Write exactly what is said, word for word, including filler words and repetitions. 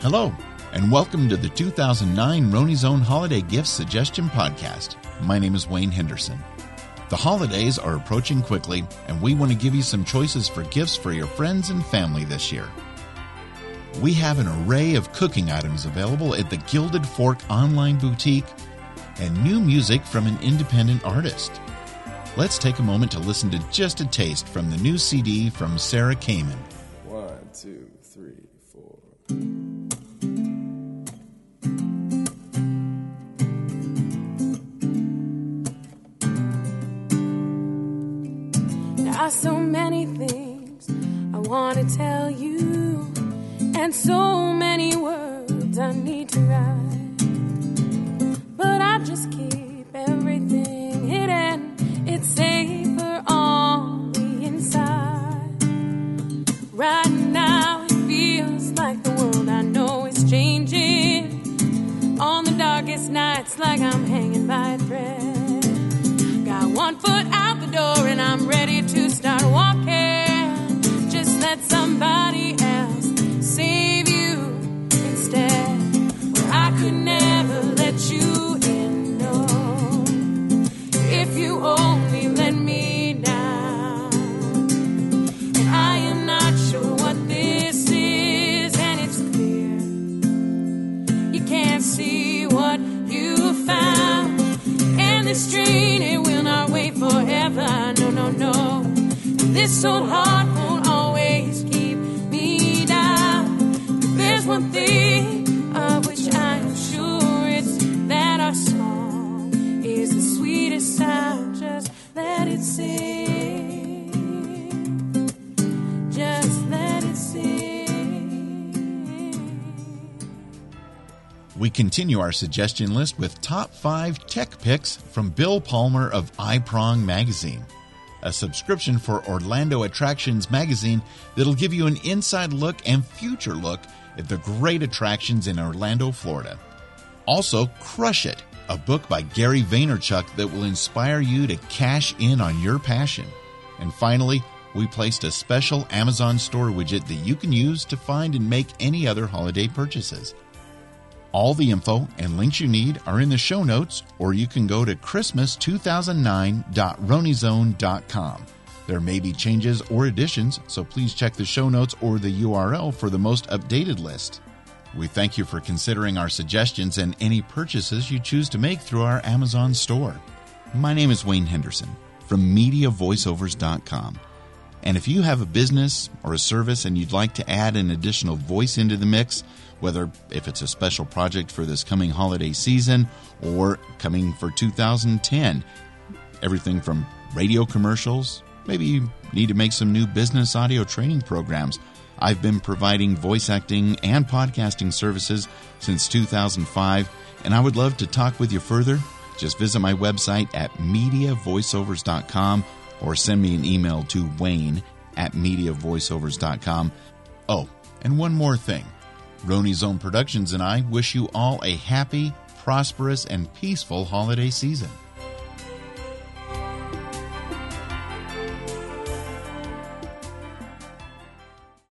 Hello, and welcome to the two thousand nine Roni Zone Holiday Gift Suggestion Podcast. My name is Wayne Henderson. The holidays are approaching quickly, and we want to give you some choices for gifts for your friends and family this year. We have an array of cooking items available at the Gilded Fork online boutique and new music from an independent artist. Let's take a moment to listen to just a taste from the new C D from Sarah Kamen. One, two, three, four. There are so many things I want to tell you, and so many words I need to write, but I just keep everything hidden. It's safer on the inside. Right now it feels like the world I know is changing. On the darkest nights, like I'm hanging by a thread. Got one foot out the door and I'm ready to start walking. Just let somebody else save you instead. Well, I could never let you in, no. If you only let me down. And I am not sure what this is, and it's clear you can't see what you found. And this train, it will not wait forever, no, no, no. This old heart won't always keep me down. There's one thing of which I am sure, it's that our song is the sweetest sound. Just let it sing. Just let it sing. We continue our suggestion list with top five tech picks from Bill Palmer of iProng Magazine, a subscription for Orlando Attractions Magazine that'll give you an inside look and future look at the great attractions in Orlando, Florida. Also, Crush It, a book by Gary Vaynerchuk that will inspire you to cash in on your passion. And finally, we placed a special Amazon store widget that you can use to find and make any other holiday purchases. All the info and links you need are in the show notes, or you can go to christmas two thousand nine dot ronizone dot com. There may be changes or additions, so please check the show notes or the U R L for the most updated list. We thank you for considering our suggestions and any purchases you choose to make through our Amazon store. My name is Wayne Henderson from media voiceovers dot com. And if you have a business or a service and you'd like to add an additional voice into the mix, whether if it's a special project for this coming holiday season or coming for two thousand ten, everything from radio commercials, maybe you need to make some new business audio training programs. I've been providing voice acting and podcasting services since two thousand five, and I would love to talk with you further. Just visit my website at media voiceovers dot com or send me an email to wayne at media voiceovers dot com. Oh, and one more thing. Roni Zone Productions and I wish you all a happy, prosperous, and peaceful holiday season.